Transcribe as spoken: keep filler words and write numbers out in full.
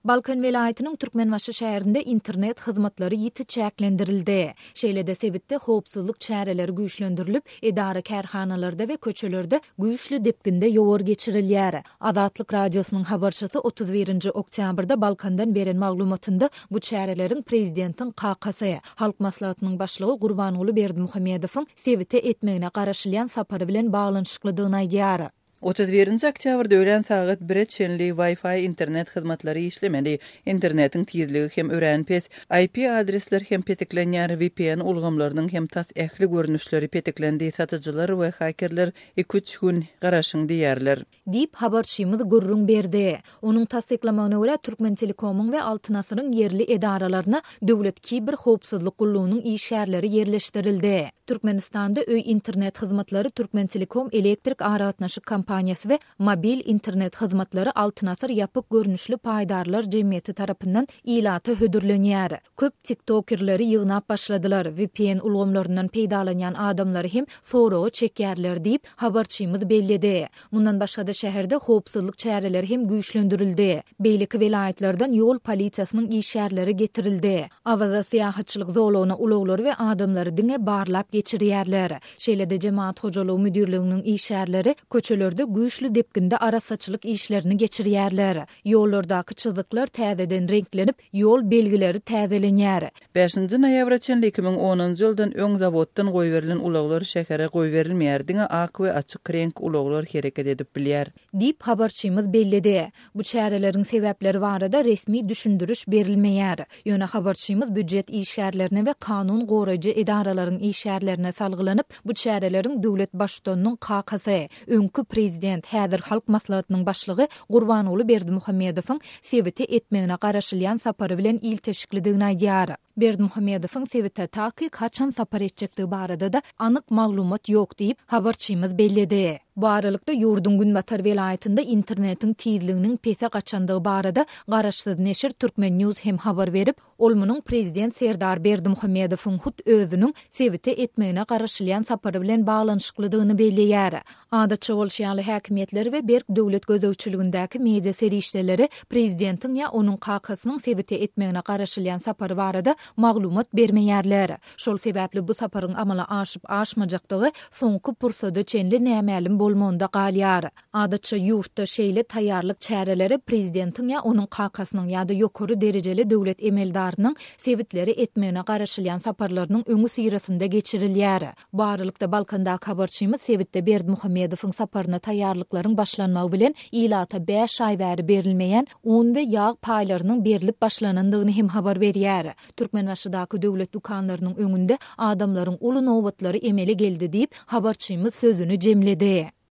Balkan vilayetinin Türkmenbaşı şäherinde internet hyzmatlary ýiti çäklendirildi. Şeýle-de sebitde howpsuzlyk çäreleri güýçlendirilip, edara kärhanalarda we köçelerde güýçli depginde ýowar geçirilýär. Azatlyk radiosynyň habarçysy otuz birinji oktýabrda Balkandan beren maglumatynda bu çäreleriň prezidentiň kakasy, halk maslahatynyň başlygy Gurbanoğlu Berdimuhammedowyň sebite etmegine garaşylýan sapary bilen baglanyşyklydygyny aýdýar. otuz birinji oktýabrda ölen saat bire çenli Wi-Fi internet hyzmatlary işlemedi. Internetiň tezligi hem örenpes, I P adresler hem peteklenýär, V P N ulgamlarynyň hem tas ähli görnüşleri peteklendi. Satyjylar we hakerler iki üç gün garaşyň diýerler. Dip habarçymyz gurrun berdi. Onuň tasdiklamagyna görä Türkmen Telekomyň we Altyn asyryň yerli edaralaryna döwlet kiber howpsuzlyk gullugynyň işgärleri yerleşdirildi. Türkmenistanda öý internet hyzmatlary Türkmen Telekom elektrik aratnaşyk kompaniyasy we mobil internet hyzmatlary Altyn asır ýapyk görnüşli paýdarlar jemgyýeti tarapyndan ilata hödürlenýär. Köp TikTokerleri ýygnap başladylar. V P N ulgamlaryndan peýdalanýan adamlary hem soragy çekýärler diýip habarçymyz bellidi. Mundan başga da şäherde howpsuzlyk çäreleri hem güýçlendirildi. Beýleki vilayetlerden ýol polisiýasynyň işgärleri getirildi. Awaza syýahatçylyk zowlagyna ulaglar we adamlary diňe barlap geçirýärler. Şeýle-de jemaat hojalygy müdirliginiň işgärleri köçelerde güýçli depginde arasaçylyk işlerini geçirýärler. Ýollardaky çyzyklar täzeden renklenip, ýol belgileri täzelenýär. beşinji noýabr çenli iki ming onuncu ýyldan öň zawoddan goýberilen ulaglar şähere goýberilmeýär diňe ak we açyk renk ulaglar hereket edip bilýär. Dip habarçymyz bellidi. Bu çäreleriň sebäpleri barada resmi düşündürüş berilmeýär. Ýöne habarçymyz büdjet işgärlerine we kanun goraýjy edaralaryň işgärlerine salgylanyp, bu çäreleriň döwlet başçysynyň kakasy, öňkü prezident häzir halk maslahatynyň başlygy Gurbanoğlu Berdimuhammedowyň sebite etmegine garaşylýan sapary bilen ilteşiklidigini aýdýar. Berdimuhammedowyň sebite taky kaçan sapar etjekdigi barada da anyk maglumat ýok diýip habarçymyz bellidi. Bu aralykda ýurdun Günbatar vilayetinde internetiň tezliginiň pese gaçandygy barada garaşsyz neşir Türkmen News hem habar berip, olmunyň prezident Serdar Berdimuhammedowyň hut özüniň sebite etmegine garaşylýan sapary bilen baglanyşyklydygyny belleýär. Adatça bolşýaly häkimetleri we berk döwlet gözegçiligindäki media serişdeleri prezidentiň ýa onuň kakasynyň sebite etmegine garaşylýan sapary barada maglumat bermeýärler. Şol sebäpli bu saparyň amala aşyp aşmajakdygy soňky pursada çenli nämälim bolmanda galýar. Adatça ýurtda şeýle taýýarlyk çäreleri prezidentiň ýa onuň kakasynyň ýa-da ýokary derejeli döwlet emeldarynyň sebitleri etmegine garaşylýan saparlarynyň öňü syrasynda geçirilýär. Bu aralykda Balkandaky habarçymyz sebitde Berdimuhammedowyň saparyna taýýarlyklaryň başlanmagy bilen ilata beş ay bäri berilmeýän un we ýağ paýlarynyň berilip başlanandygyny hem habar berýär. Türkmenbaşydaky döwlet dukanlarynyň öňünde adamlaryň uly nowatlary emele geldi diýip habarçymyz sözüni jemledi.